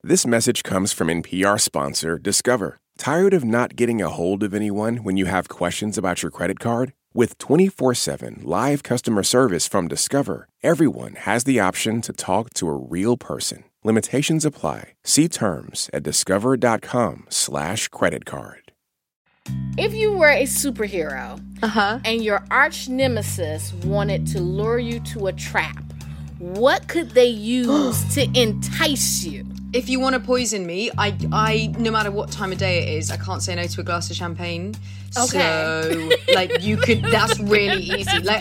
This message comes from NPR sponsor Discover. Tired of not getting a hold of anyone when you have questions about your credit card? With 24/7 live customer service from Discover, everyone has the option to talk to a real person. Limitations apply. See terms at discover.com/creditcard. If you were a superhero and your arch nemesis wanted to lure you to a trap, what could they use to entice you? If you want to poison me, I no matter what time of day it is, I can't say no to a glass of champagne. Okay. So, like, you could, that's really easy. Like,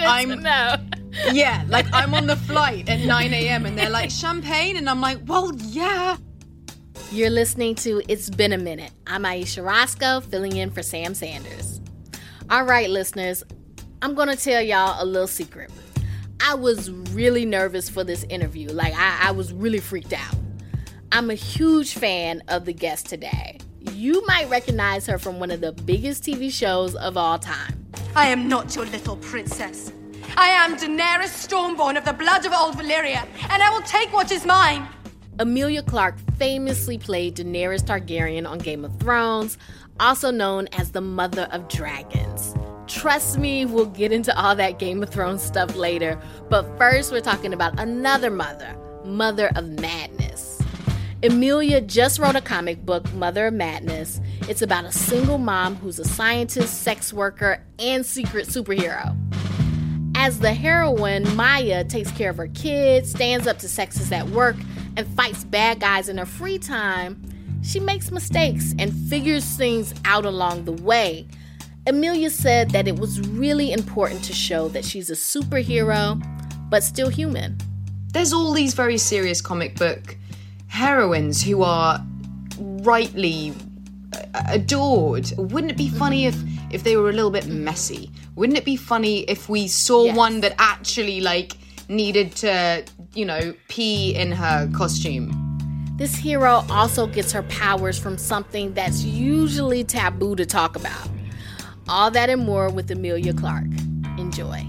I'm on the flight at 9 a.m. and they're like, champagne? And I'm like, well, yeah. You're listening to It's Been a Minute. I'm Aisha Roscoe, filling in for Sam Sanders. All right, listeners, I'm going to tell y'all a little secret. I was really nervous for this interview. Like, I was really freaked out. I'm a huge fan of the guest today. You might recognize her from one of the biggest TV shows of all time. I am not your little princess. I am Daenerys Stormborn of the blood of old Valyria, and I will take what is mine. Emilia Clarke famously played Daenerys Targaryen on Game of Thrones, also known as the Mother of Dragons. Trust me, we'll get into all that Game of Thrones stuff later, but first we're talking about another mother, Mother of Madness. Emilia just wrote a comic book, Mother of Madness. It's about a single mom who's a scientist, sex worker, and secret superhero. As the heroine, Maya takes care of her kids, stands up to sexists at work, and fights bad guys in her free time. She makes mistakes and figures things out along the way. Emilia said that it was really important to show that she's a superhero, but still human. There's all these very serious comic book heroines who are rightly adored. Wouldn't it be funny if they were a little bit messy? Wouldn't it be funny if we saw one that actually, like, needed to, pee in her costume? This hero also gets her powers from something that's usually taboo to talk about. All that and more with Emilia Clarke. Enjoy.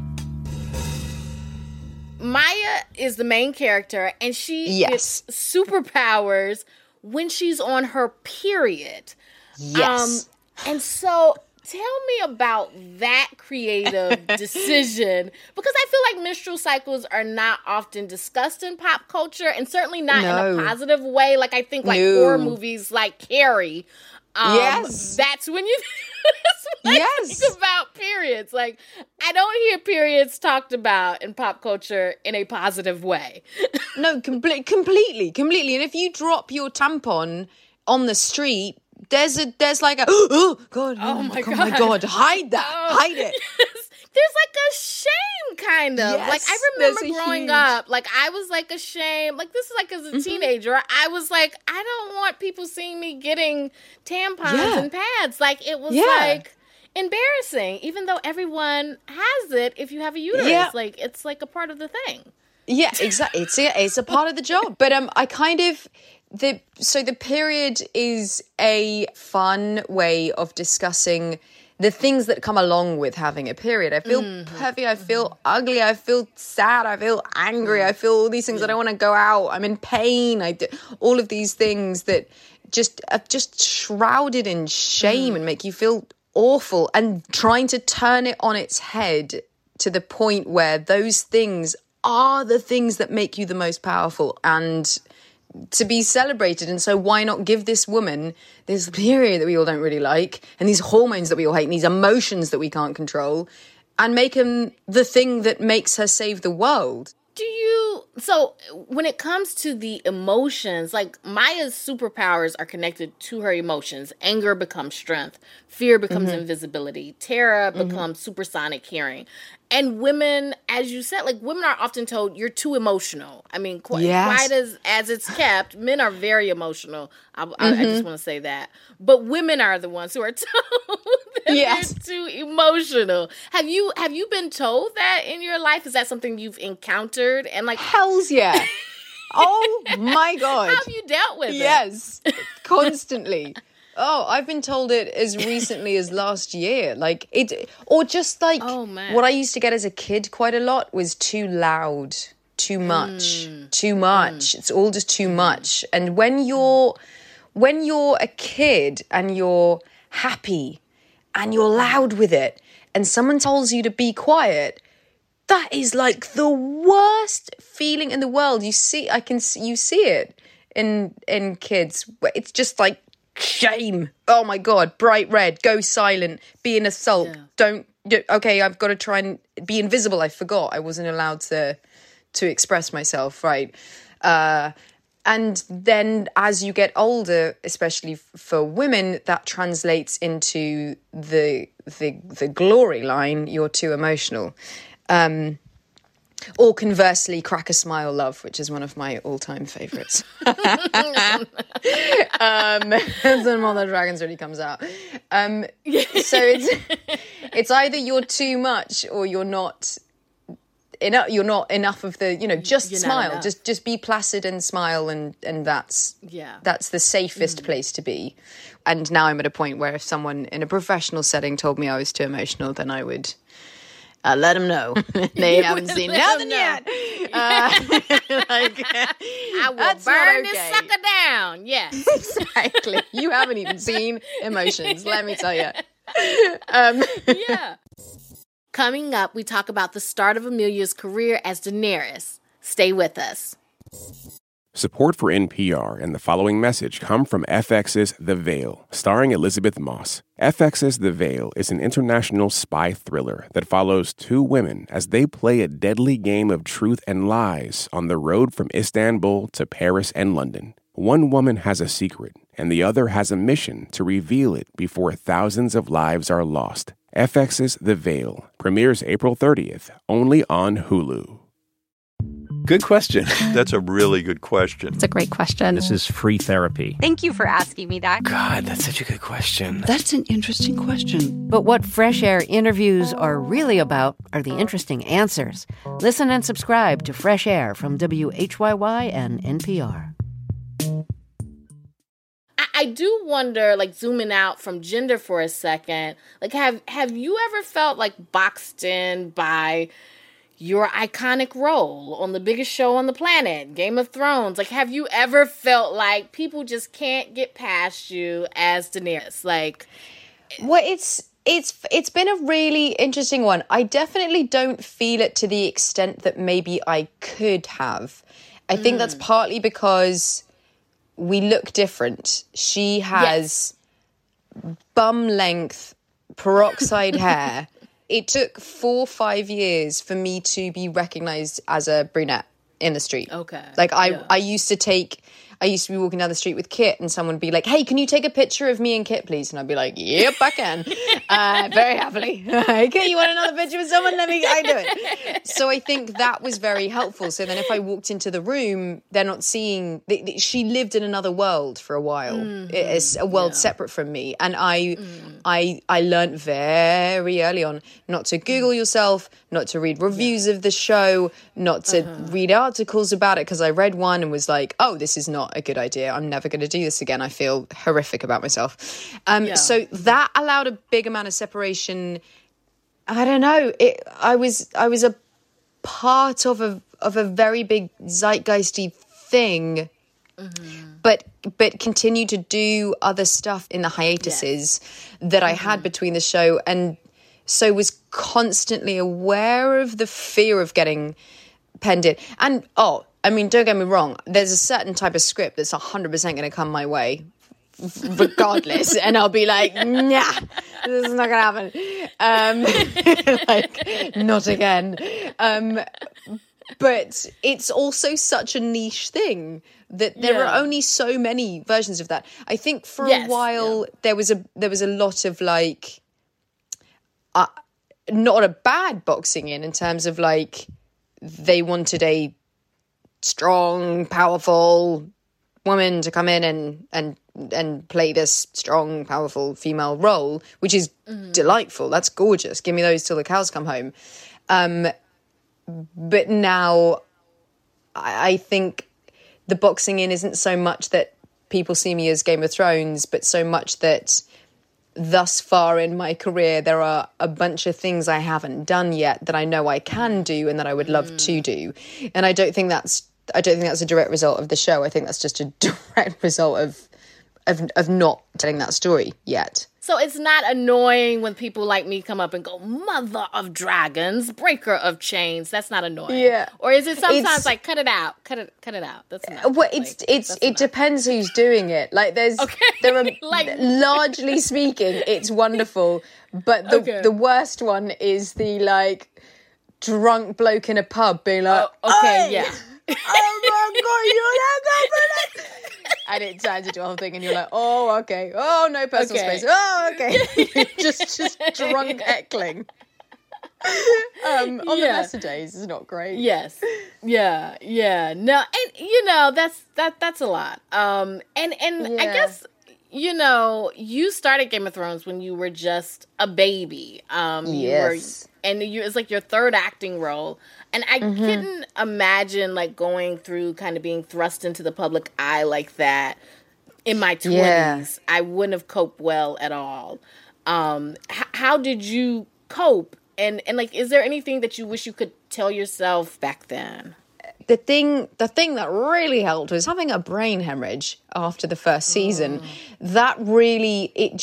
Maya is the main character, and she gets superpowers when she's on her period. Yes. And so tell me about that creative decision, because I feel like menstrual cycles are not often discussed in pop culture, and certainly not in a positive way. Like, I think horror movies like Carrie, that's when you think about periods. Like, I don't hear periods talked about in pop culture in a positive way. No, completely. And if you drop your tampon on the street, there's like a oh my god, hide that, hide it. Yes. There's like a shame, kind of. Yes, like, I remember growing up, like, I was like ashamed. Like, this is like as a teenager, I was like, I don't want people seeing me getting tampons and pads. Like, it was like embarrassing, even though everyone has it if you have a uterus. Yeah. Like, it's like a part of the thing. Yeah, exactly. It's a part of the job. But I kind of the period is a fun way of discussing the things that come along with having a period. I feel heavy, I feel ugly, I feel sad, I feel angry, I feel all these things. I don't want to go out, I'm in pain. I do all of these things that are just shrouded in shame and make you feel awful, and trying to turn it on its head to the point where those things are the things that make you the most powerful and to be celebrated. And so why not give this woman this period that we all don't really like, and these hormones that we all hate, and these emotions that we can't control, and make them the thing that makes her save the world? So when it comes to the emotions, like, Maya's superpowers are connected to her emotions. Anger becomes strength. Fear becomes invisibility. Terror becomes supersonic hearing. And women, as you said, like, women are often told you're too emotional. I mean, quite as it's kept, men are very emotional. I just want to say that. But women are the ones who are told that they're too emotional. Have you been told that in your life? Is that something you've encountered? And, like, hells yeah. Oh my God. How have you dealt with it? Yes, constantly. Oh, I've been told it as recently as last year. Like, what I used to get as a kid quite a lot was too loud. too much. Too much. It's all just too much. And when you're a kid and you're happy and you're loud with it and someone tells you to be quiet, that is like the worst feeling in the world. You see it in kids. It's just like shame. Oh my God, bright red, go silent, be in a sulk. Okay, I've got to try and be invisible. I forgot I wasn't allowed to express myself, right? And then as you get older, especially for women, that translates into the glory line, you're too emotional. Or conversely, crack a smile, love, which is one of my all-time favourites. That's when Mother Dragons really comes out. So it's either you're too much or you're not enough. You're not enough of the, just you're smile, just be placid and smile, and that's the safest place to be. And now I'm at a point where if someone in a professional setting told me I was too emotional, then I would let them know. They haven't seen nothing yet. I will burn this sucker down. Yes, exactly. You haven't even seen emotions, let me tell you. Coming up, we talk about the start of Emilia's career as Daenerys. Stay with us. Support for NPR and the following message come from FX's The Veil, starring Elizabeth Moss. FX's The Veil is an international spy thriller that follows two women as they play a deadly game of truth and lies on the road from Istanbul to Paris and London. One woman has a secret, and the other has a mission to reveal it before thousands of lives are lost. FX's The Veil premieres April 30th, only on Hulu. Good question. That's a really good question. It's a great question. This is free therapy. Thank you for asking me that. God, that's such a good question. That's an interesting question. But what Fresh Air interviews are really about are the interesting answers. Listen and subscribe to Fresh Air from WHYY and NPR. I do wonder, zooming out from gender for a second, have you ever felt boxed in by your iconic role on the biggest show on the planet, Game of Thrones? Have you ever felt like people just can't get past you as Daenerys? Well, it's been a really interesting one. I definitely don't feel it to the extent that maybe I could have. I think that's partly because we look different. She has bum length peroxide hair. It took 4 or 5 years for me to be recognized as a brunette in the street. Okay. I used to be walking down the street with Kit and someone would be like, hey, can you take a picture of me and Kit, please? And I'd be like, yep, I can. Very happily. Okay, you want another picture with someone? I do it. So I think that was very helpful. So then if I walked into the room, they're not seeing, she lived in another world for a while. It's a world separate from me. And I learned very early on not to Google yourself, not to read reviews of the show, not to read articles about it, because I read one and was like, oh, this is not a good idea. I'm never going to do this again. I feel horrific about myself. So that allowed a big amount of separation. I don't know. I was a part of a very big zeitgeisty thing, but continued to do other stuff in the hiatuses that I had between the show, and so was constantly aware of the fear of getting penned in. And don't get me wrong, there's a certain type of script that's 100% going to come my way regardless, and I'll be like, nah, this is not going to happen. Not again. But it's also such a niche thing that there are only so many versions of that. I think for a while there was a lot of not a bad boxing in terms of they wanted a strong, powerful woman to come in and play this strong, powerful female role, which is delightful. That's gorgeous. Give me those till the cows come home. But now I think the boxing in isn't so much that people see me as Game of Thrones, but so much that thus far in my career, there are a bunch of things I haven't done yet that I know I can do and that I would love to do. And I don't think that's a direct result of the show. I think that's just a direct result of not telling that story yet. So it's not annoying when people like me come up and go, Mother of Dragons, Breaker of Chains. That's not annoying. Yeah. Or is it sometimes like, cut it out, cut it out? That's not. Well, it depends who's doing it. Like there are like, largely speaking, it's wonderful. But the worst one is the like drunk bloke in a pub being like, yeah. Oh my God, you're not going for that. And it turns into a whole thing and you're like, oh, okay. Oh, no personal space. Oh, okay. just drunk heckling. On the best of days is not great. Yes. Yeah. No, and that's a lot. I guess, you started Game of Thrones when you were just a baby. Yes. It's like your third acting role. And I couldn't imagine like going through kind of being thrust into the public eye like that in my 20s. Yeah. I wouldn't have coped well at all. How did you cope? And like, is there anything that you wish you could tell yourself back then? The thing that really helped was having a brain hemorrhage after the first season. That really, it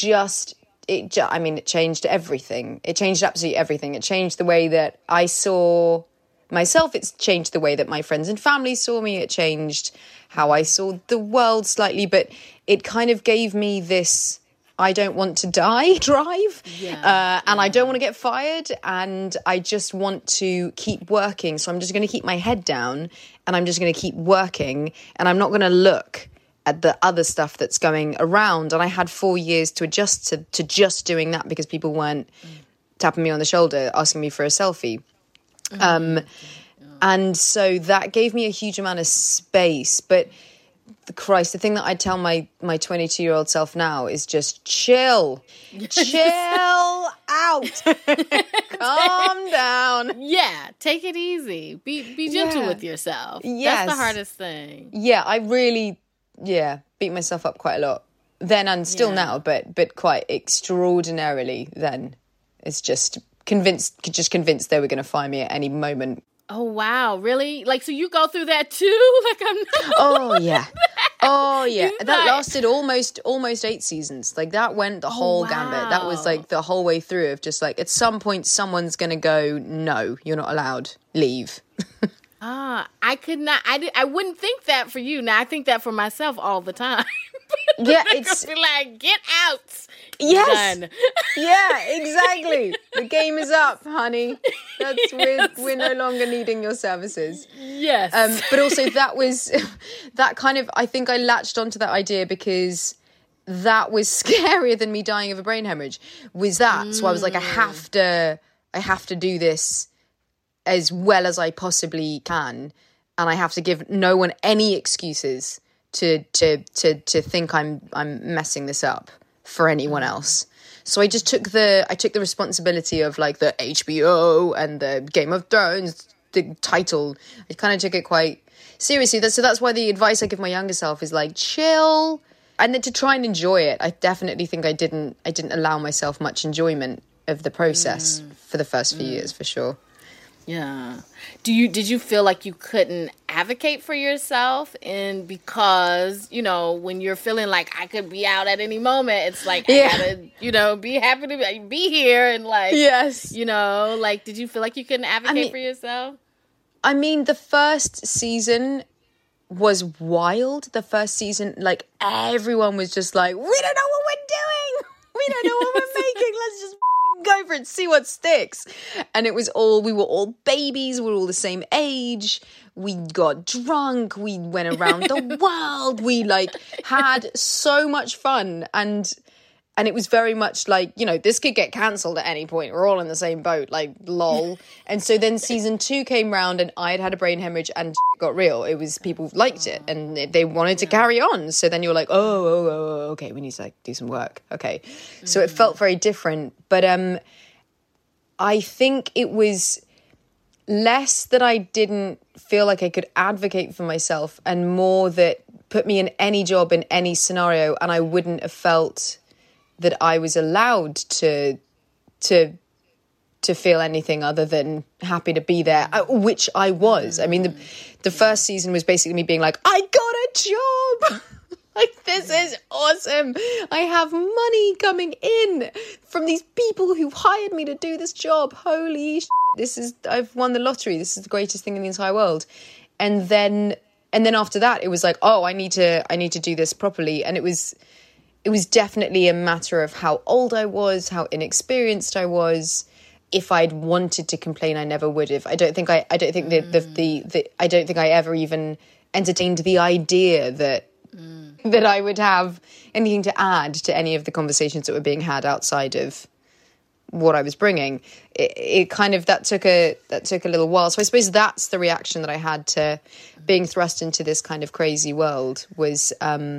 changed everything. It changed absolutely everything. It changed the way that I saw myself. It's changed the way that my friends and family saw me. It changed how I saw the world slightly, but it kind of gave me this I don't want to die drive. And I don't want to get fired, and I just want to keep working. So I'm just going to keep my head down and I'm just going to keep working, and I'm not going to look at the other stuff that's going around. And I had 4 years to adjust to just doing that because people weren't tapping me on the shoulder, asking me for a selfie. And so that gave me a huge amount of space. But the thing that I tell my 22-year-old self now is just chill out, calm down. Yeah, take it easy. Be gentle with yourself. Yes. That's the hardest thing. Yeah, I really beat myself up quite a lot then and still now, but quite extraordinarily then. It's just convinced they were going to fire me at any moment. Oh, wow. Really? Like, so you go through that too? Like, I'm not. Oh, yeah. Oh, yeah. That lasted almost 8 seasons. Like, that went the whole gambit. That was, like, the whole way through of just, like, at some point, someone's going to go, no, you're not allowed. Leave. I could not. I wouldn't think that for you. Now, I think that for myself all the time. Yeah, it's like, get out. Yes. Done. Yeah, exactly. The game is up, honey. We're no longer needing your services. Yes. But also that kind of, I think I latched onto that idea because that was scarier than me dying of a brain hemorrhage. Was that? So I was like, I have to do this as well as I possibly can, and I have to give no one any excuses to think I'm messing this up for anyone else. So I just took the responsibility of like the HBO and the Game of Thrones, the title. I kind of took it quite seriously. So that's why the advice I give my younger self is like chill, and then to try and enjoy it. I definitely think I didn't allow myself much enjoyment of the process for the first few years, for sure. Yeah. Did you feel like you couldn't advocate for yourself? And because, when you're feeling like I could be out at any moment, it's like, I gotta, be happy to be here. And like, yes, like, did you feel like you couldn't advocate for yourself? I mean, the first season was wild. The first season, like, everyone was just like, we don't know what we're doing. We don't know what we're making. Let's just go for it, see what sticks. And we were all babies, we were all the same age, we got drunk, we went around the world, we like had so much fun, and it was very much like, this could get cancelled at any point, we're all in the same boat, like lol. And so then season 2 came round and I had a brain hemorrhage and got real. It was, people liked it and they wanted to carry on. So then you're like, oh, okay, we need to like do some work. Okay. So it felt very different. But I think it was less that I didn't feel like I could advocate for myself and more that put me in any job, in any scenario, and I wouldn't have felt that I was allowed to feel anything other than happy to be there, which I was. I mean, the first season was basically me being like, I got a job. Like, this is awesome. I have money coming in from these people who hired me to do this job. Holy shit. I've won the lottery. This is the greatest thing in the entire world. And then after that, it was like, oh, I need to do this properly. And it was definitely a matter of how old I was, how inexperienced I was. If I'd wanted to complain, I never would have. I don't think I ever even entertained the idea that I would have anything to add to any of the conversations that were being had outside of what I was bringing. It kind of that took a little while. So I suppose that's the reaction that I had to being thrust into this kind of crazy world, was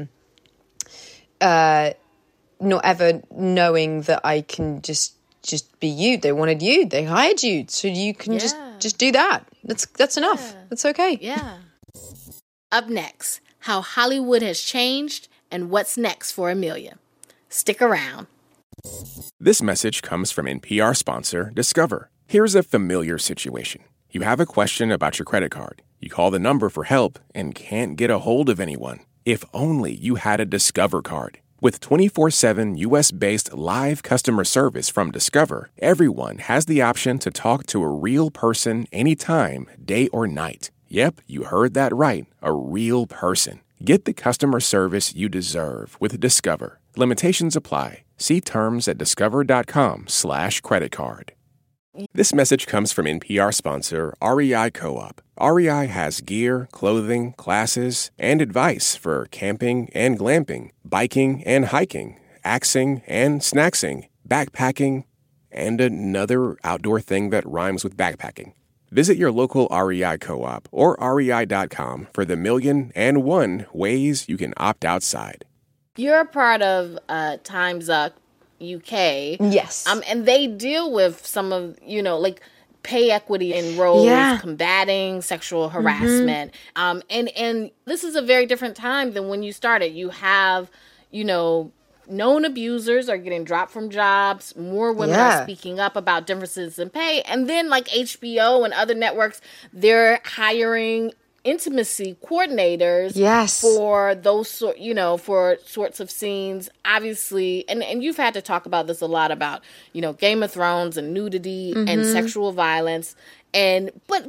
not ever knowing that I can just be you. They wanted you. They hired you. So you can just do that. That's enough. Yeah. That's okay. Yeah. Up next, how Hollywood has changed and what's next for Amelia. Stick around. This message comes from NPR sponsor Discover. Here's a familiar situation. You have a question about your credit card. You call the number for help and can't get a hold of anyone. If only you had a Discover card. With 24/7 U.S.-based live customer service from Discover, everyone has the option to talk to a real person anytime, day or night. Yep, you heard that right, a real person. Get the customer service you deserve with Discover. Limitations apply. See terms at discover.com/creditcard. This message comes from NPR sponsor REI Co-op. REI has gear, clothing, classes, and advice for camping and glamping, biking and hiking, axing and snacksing, backpacking, and another outdoor thing that rhymes with backpacking. Visit your local REI Co-op or rei.com for the 1,000,001 ways you can opt outside. You're a part of Time's Up UK. Yes. And they deal with some of, like pay equity in roles, combating sexual harassment. And this is a very different time than when you started. You have, known abusers are getting dropped from jobs. More women are speaking up about differences in pay. And then like HBO and other networks, they're hiring intimacy coordinators for those for sorts of scenes, obviously, and you've had to talk about this a lot about Game of Thrones and nudity and sexual violence, and but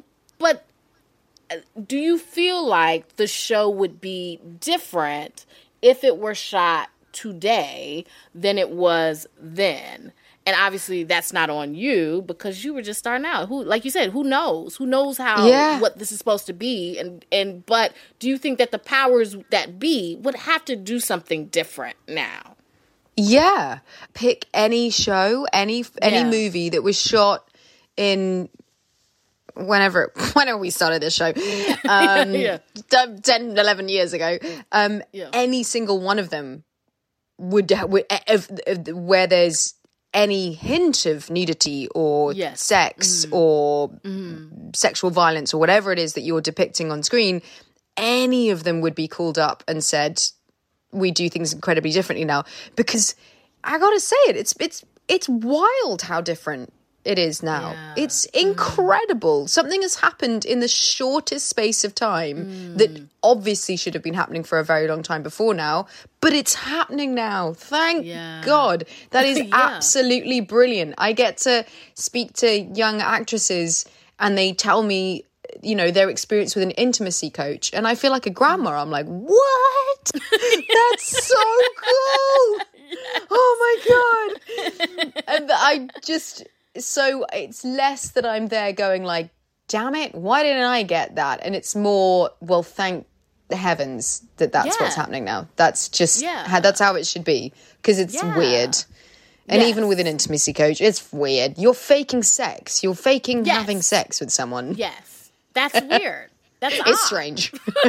do you feel like the show would be different if it were shot today than it was then? And obviously that's not on you because you were just starting out. Like you said, who knows? Who knows what this is supposed to be? But do you think that the powers that be would have to do something different now? Yeah. Pick any show, any movie that was shot in whenever we started this show, 10, 11 years ago, any single one of them would where there's any hint of nudity or sex or sexual violence or whatever it is that you're depicting on screen, any of them would be called up and said, we do things incredibly differently now. Because I gotta say it's wild how different it is now. Yeah. It's incredible. Something has happened in the shortest space of time that obviously should have been happening for a very long time before now, but it's happening now. Thank God. That is absolutely brilliant. I get to speak to young actresses and they tell me, their experience with an intimacy coach, and I feel like a grandma. I'm like, what? That's so cool. Oh my God. And so it's less that I'm there going like, damn it, why didn't I get that? And it's more, well, thank the heavens that's what's happening now. That's just, that's how it should be. Because it's weird. And even with an intimacy coach, it's weird. You're faking sex. You're faking having sex with someone. Yes. That's weird. That's odd. It's strange.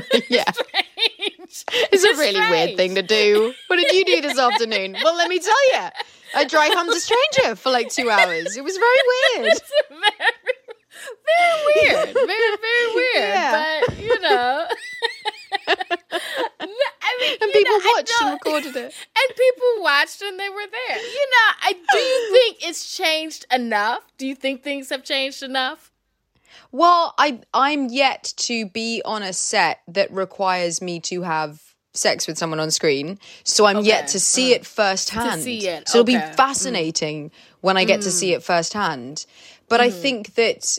It's a really weird thing to do. What did you do this afternoon? Well, let me tell you. I dry humped a stranger for like 2 hours. It was very weird. It's very weird. Very, very weird. Yeah. But, I And people watched and recorded it. And people watched and they were there. Do you think it's changed enough? Do you think things have changed enough? Well, I'm yet to be on a set that requires me to have sex with someone on screen, so I'm yet to see it firsthand. So it'll be fascinating when I get to see it firsthand. But I think that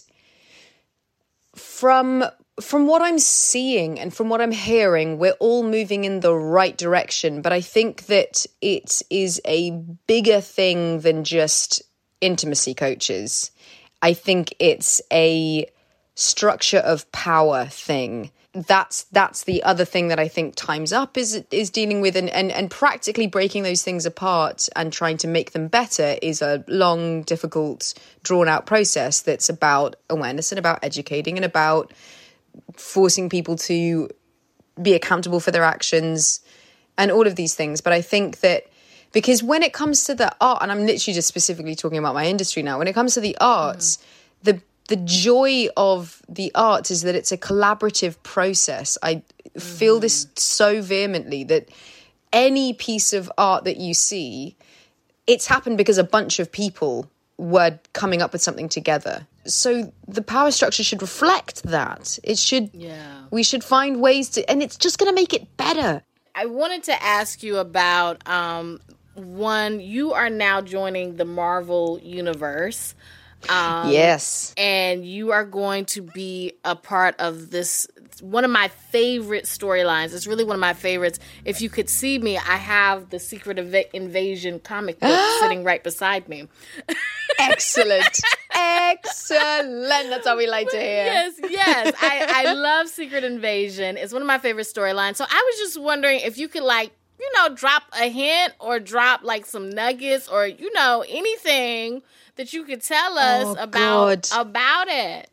from what I'm seeing and from what I'm hearing, we're all moving in the right direction. But I think that it is a bigger thing than just intimacy coaches. I think it's a structure of power thing. That's the other thing that I think Time's Up is dealing with, and practically breaking those things apart and trying to make them better is a long, difficult, drawn-out process that's about awareness and about educating and about forcing people to be accountable for their actions and all of these things. But I think that because when it comes to the art, and I'm literally just specifically talking about my industry now, when it comes to the arts, the joy of the arts is that it's a collaborative process. I feel this so vehemently, that any piece of art that you see, it's happened because a bunch of people were coming up with something together. So the power structure should reflect that. It should, we should find ways to, and it's just going to make it better. I wanted to ask you about, one, you are now joining the Marvel Universe. Yes. And you are going to be a part of this, one of my favorite storylines. It's really one of my favorites. If you could see me, I have the Secret Invasion comic book sitting right beside me. Excellent. Excellent. That's how we like to hear. Yes. I love Secret Invasion. It's one of my favorite storylines. So I was just wondering if you could, drop a hint or drop, some nuggets or, anything that you could tell us about it.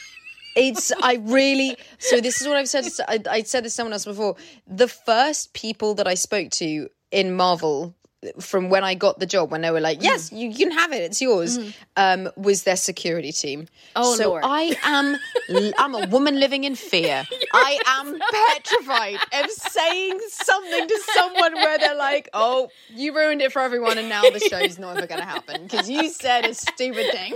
So this is what I've said. I said this to someone else before. The first people that I spoke to in Marvel from when I got the job, when they were like, yes, you can have it, it's yours, was their security team. Oh, so Lord. I'm a woman living in fear. I am petrified of saying something to someone where they're like, oh, you ruined it for everyone and now the show's not ever going to happen because you said a stupid thing.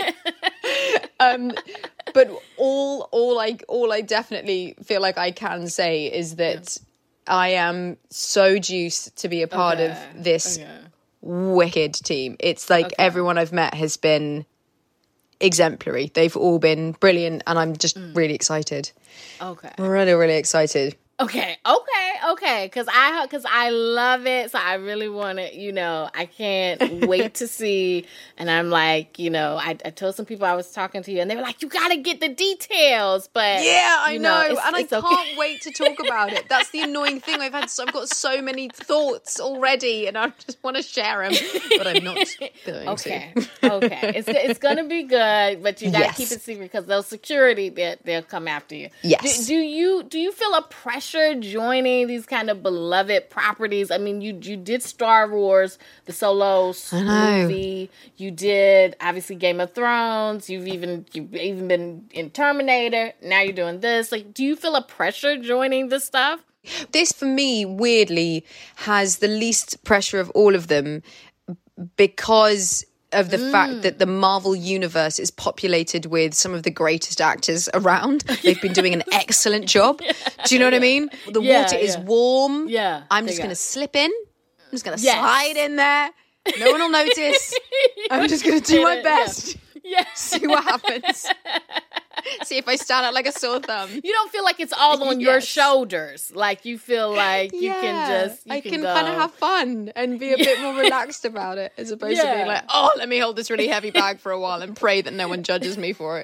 But all I definitely feel like I can say is that I am so juiced to be a part of this wicked team. It's like everyone I've met has been exemplary. They've all been brilliant, and I'm just really excited. Okay. Really, really excited. Okay. Because I love it. So I really want to, I can't wait to see. And I'm like, I told some people I was talking to you, and they were like, you got to get the details. But yeah, I know. And I can't okay. wait to talk about it. That's the annoying thing. I've got so many thoughts already, and I just want to share them, but I'm not going to. Okay. It's going to be good, but you got to keep it secret because they'll security, they'll come after you. Yes. Do you feel a pressure joining these kind of beloved properties? I mean, you did Star Wars, the Solo movie. You did obviously Game of Thrones. You've even been in Terminator. Now you're doing this. Do you feel a pressure joining this stuff? This, for me, weirdly, has the least pressure of all of them because of the fact that the Marvel Universe is populated with some of the greatest actors around. They've been doing an excellent job. Do you know what I mean? The water is warm. Yeah. I'm just going to slip in. I'm just going to slide in there. No one will notice. I'm just going to do my best. Yeah. See what happens. See if I stand out like a sore thumb. You don't feel like it's all on your shoulders. You feel like you can just... I can kind of have fun and be a bit more relaxed about it as opposed to being like, oh, let me hold this really heavy bag for a while and pray that no one judges me for it.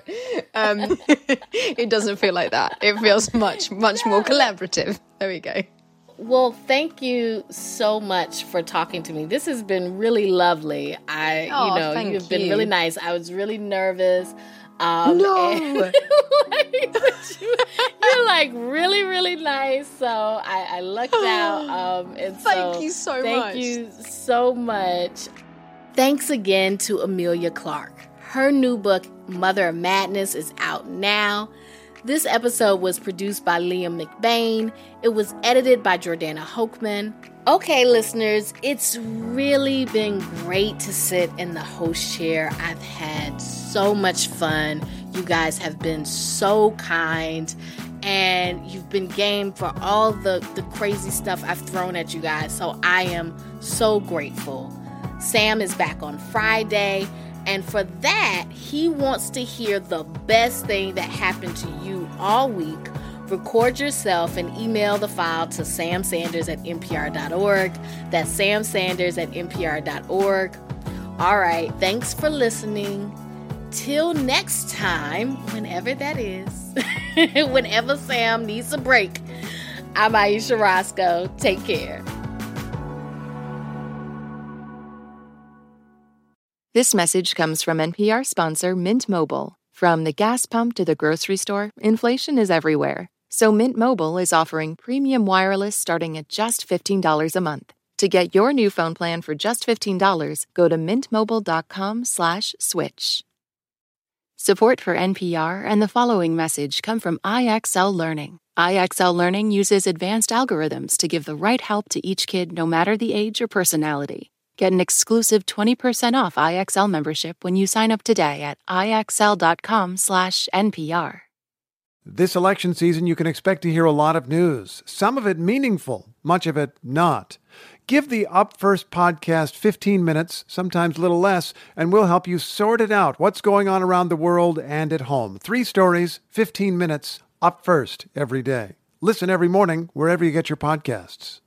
It doesn't feel like that. It feels much, much more collaborative. There we go. Well, thank you so much for talking to me. This has been really lovely. You've been really nice. I was really nervous. No. You're really, really nice. So I lucked out. Thank you so much. Thank you so much. Thanks again to Emilia Clarke. Her new book, Mother of Madness, is out now. This episode was produced by Liam McBain. It was edited by Jordana Hochman. Okay, listeners, it's really been great to sit in the host chair. I've had so much fun. You guys have been so kind, and you've been game for all the crazy stuff I've thrown at you guys. So I am so grateful. Sam is back on Friday, and for that, he wants to hear the best thing that happened to you all week. Record yourself and email the file to samsanders@npr.org. That's samsanders@npr.org. All right, thanks for listening. Till next time, whenever that is, whenever Sam needs a break, I'm Aisha Roscoe. Take care. This message comes from NPR sponsor Mint Mobile. From the gas pump to the grocery store, inflation is everywhere. So Mint Mobile is offering premium wireless starting at just $15 a month. To get your new phone plan for just $15, go to mintmobile.com/switch. Support for NPR and the following message come from IXL Learning. IXL Learning uses advanced algorithms to give the right help to each kid no matter the age or personality. Get an exclusive 20% off IXL membership when you sign up today at IXL.com/NPR. This election season, you can expect to hear a lot of news, some of it meaningful, much of it not. Give the Up First podcast 15 minutes, sometimes a little less, and we'll help you sort it out. What's going on around the world and at home? 3 stories, 15 minutes, Up First every day. Listen every morning wherever you get your podcasts.